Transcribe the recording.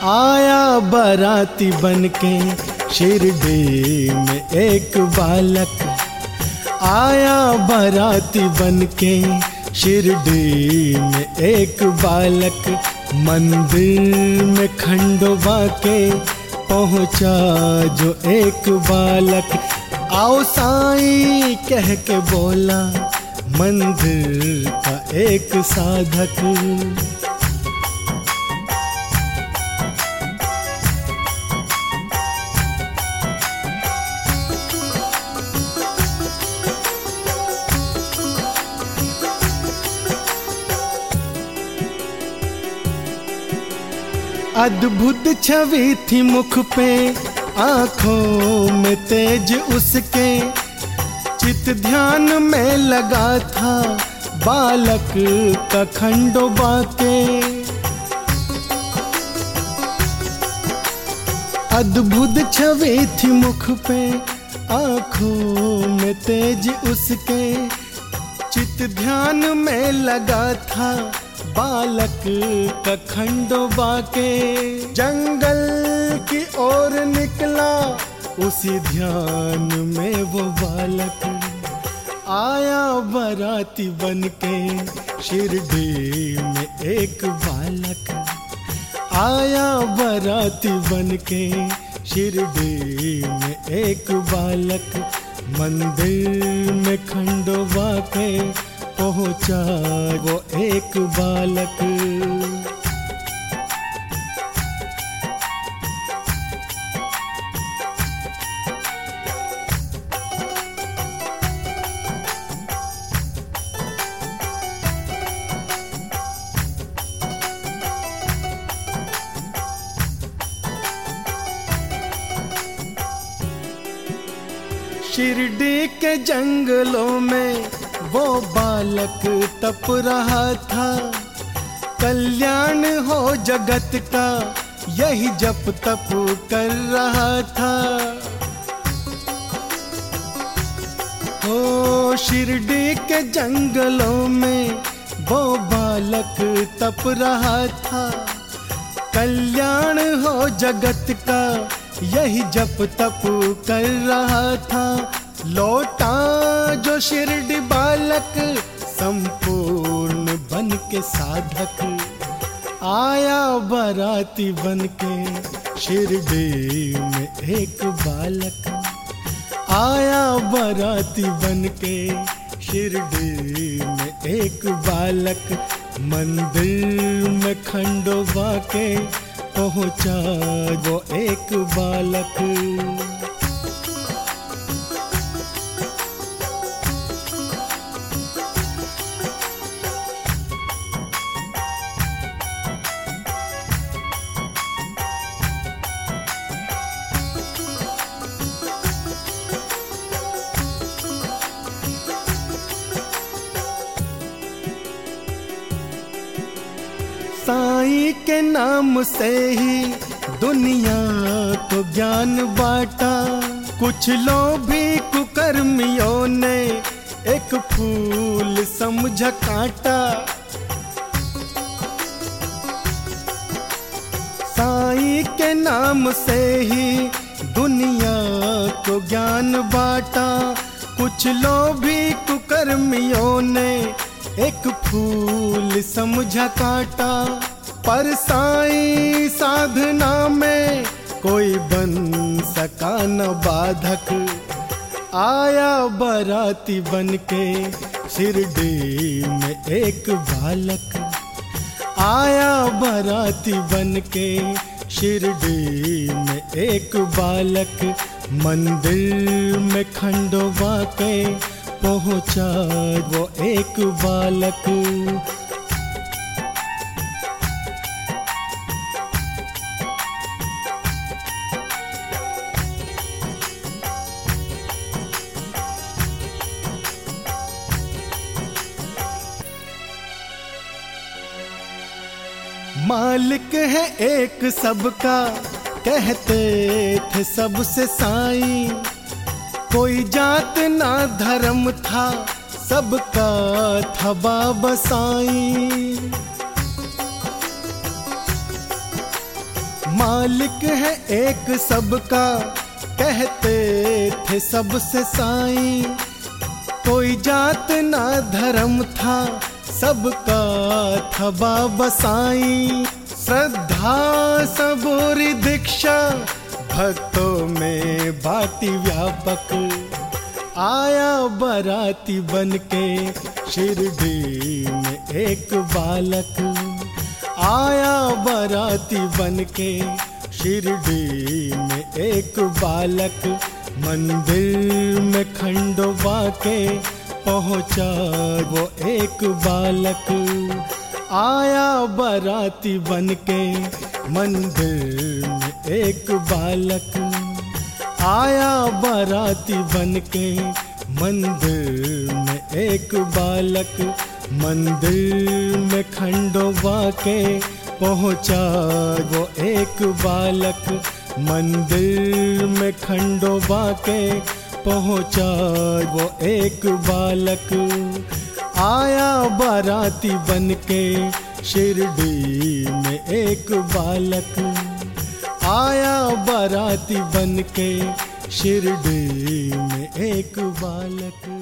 आया बाराती बनके शिरडी में एक बालक, आया बाराती बनके शिरडी में एक बालक, मंदिर में खंडोबा के पहुंचा जो एक बालक। आओ साईं कह के बोला मंदिर का एक साधक। अद्भुत छवि थी मुख पे, आंखों में तेज उसके, चित ध्यान में लगा था बालक का खंडोबा के। अद्भुत छवि थी मुख पे, आंखों में तेज उसके, चित ध्यान में लगा था बालक का खंडोबा के। जंगल की ओर निकला उसी ध्यान में वो बालक, आया बाराती बनके शिरडी में एक बालक, आया बाराती बनके शिरडी में एक बालक, मंदिर में खंडोबा के पहुंचा वो एक बालक। शिरडी के जंगलों में वो बालक तप रहा था, कल्याण हो जगत का यही जप तप कर रहा था। हो शिरडी के जंगलों में वो बालक तप रहा था, कल्याण हो जगत का यही जप तप कर रहा था। लौटा जो शिरडी बालक संपूर्ण बन के साधक, आया बाराती बनके शिरडी में एक बालक, आया बाराती बनके शिरडी में एक बालक, मंदिर में खंडोबा के पहुंचा वो एक बालक। साईं के नाम से ही दुनिया को ज्ञान बांटा, कुछ लोभी कुकर्मियों ने एक फूल समझा कांटा। साईं के नाम से ही दुनिया को ज्ञान बांटा, कुछ लोभी कुकर्मियों ने एक फूल समझा काटा। पर साईं साधना में कोई बन सका न बाधक, आया बाराती बनके शिरडी में एक बालक, आया बाराती बनके शिरडी में एक बालक, मंदिर में खंडोबा के पहुंचा वो एक बालक। मालिक है एक सबका कहते थे सबसे साईं, कोई जात ना धर्म था सबका था बाबा साईं। मालिक है एक सबका, कहते थे सबसे साईं। कोई जात ना धर्म था, सबका था बाबा साईं। श्रद्धा सबूरी दीक्षा, भक्तों में बाटी व्यापक। आया बाराती बनके शिरडी में एक बालक। आया बाराती बनके शिरडी में एक बालक। मंदिर में खंडोबा के पहुंचा वो एक बालक। आया बाराती बनके मंदिर में एक बालक। आया बाराती बनके मंदिर में एक बालक। मंदिर में खंडोबा के पहुंचा वो एक बालक। मंदिर में खंडोबा के पहुंचा वो एक बालक। आया बाराती बनके शिरडी में एक बालक। आया बाराती बनके शिरडी में एक बालक।